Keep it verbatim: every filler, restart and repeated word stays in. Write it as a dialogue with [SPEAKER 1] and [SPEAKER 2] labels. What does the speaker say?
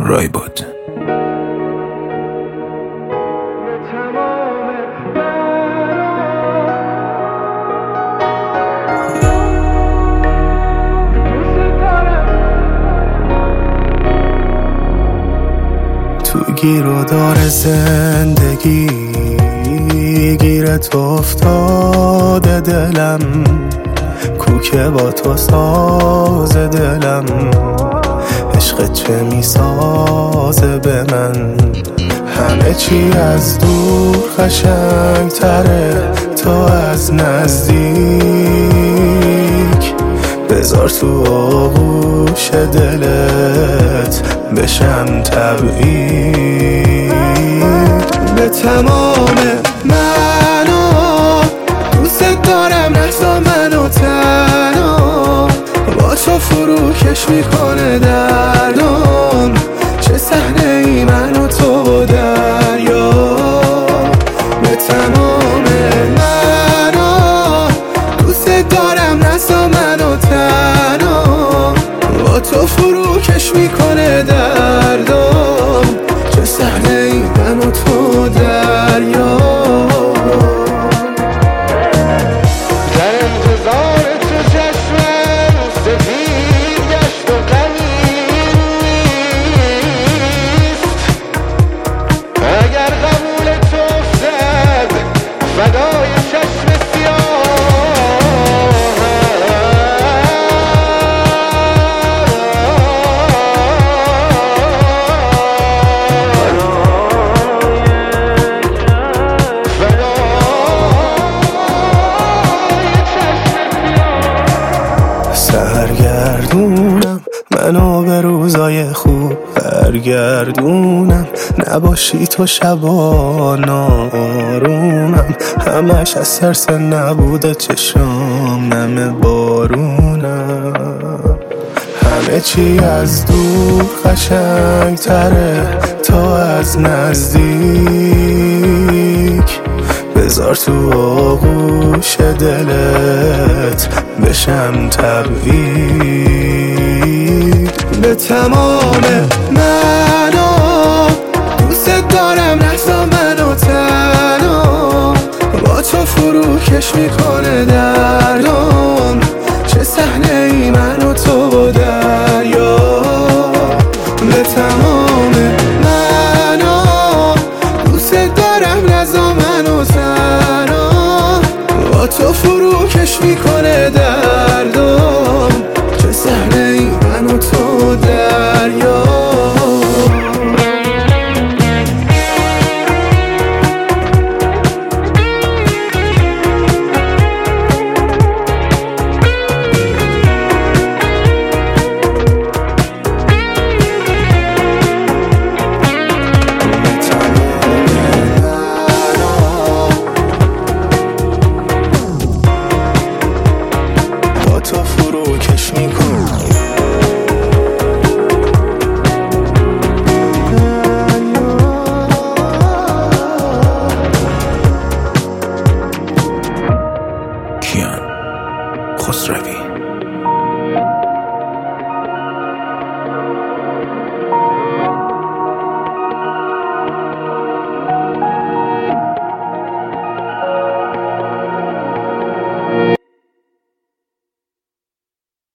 [SPEAKER 1] رایبود.
[SPEAKER 2] تو گیر و دار زندگی گیرت افتاده دلم، کوکه با تو ساز دلم، عشق چه میسازه به من. همه چی از دور قشنگ تره تا از نزدیک، بذار تو آغوش دلت بشم تبعید. به تمام منو دوست دارم، نذار منو تنها، با تو فروکش میکنه دردم، چه صحنه ای من و تو و دریا. به تمام منو دوست دارم، نذار منو تنها، با تو فروکش میکنه دردم، چه صحنه ای من و تو دریا.
[SPEAKER 3] در انتظار تو چشمم سفید گشت و غمین نیست، اگر قبول تو افتد فدای چشم
[SPEAKER 2] سرگردونم منو به روزای خوب برگردونم، نباشی تو شبا نارومم، همش از ترس نبوده چشام نم بارونم. همه چی از دور قشنگ تره تا از نزدیک، بذار تو آغوش دلت بشم تبعید. به تمام منو دوست دارم، نذار منو تنها، با تو فروکش میکنه دردم، چه صحنه ای من و تو و در